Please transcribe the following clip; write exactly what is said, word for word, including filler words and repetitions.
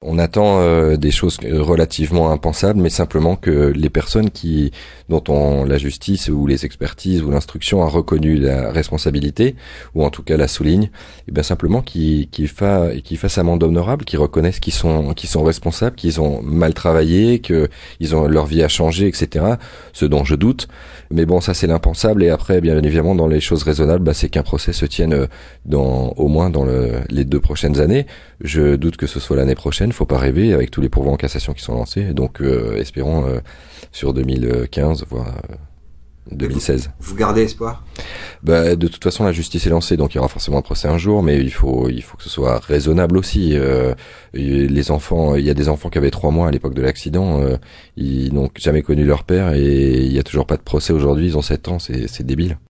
on attend euh, des choses relativement impensables, mais simplement que les personnes qui, dont on, la justice ou les expertises ou l'instruction a reconnu la responsabilité, ou en tout cas la souligne, et bien simplement qu'ils, qu'ils, fa, qu'ils fassent amende honorable, qu'ils reconnaissent qu'ils sont, qu'ils sont responsables, qu'ils ont mal travaillé, que ils ont leur vie a changé, et cetera. Ce dont je doute. Mais bon, ça c'est l'impensable. Et après, bien évidemment, dans les choses raisonnables, bah, c'est qu'un procès se tienne dans, au moins dans le, les deux prochaines années. Je doute que ce soit l'année prochaine. Faut pas rêver avec tous les pourvois en cassation qui sont lancés. Donc, euh, espérons euh, sur deux mille quinze, voire euh, deux mille seize. Vous, vous gardez espoir? Bah, de toute façon, la justice est lancée, donc il y aura forcément un procès un jour, mais il faut, il faut que ce soit raisonnable aussi. Euh, les enfants, il y a des enfants qui avaient trois mois à l'époque de l'accident, euh, ils n'ont jamais connu leur père et il y a toujours pas de procès aujourd'hui. Ils ont sept ans, c'est, c'est débile.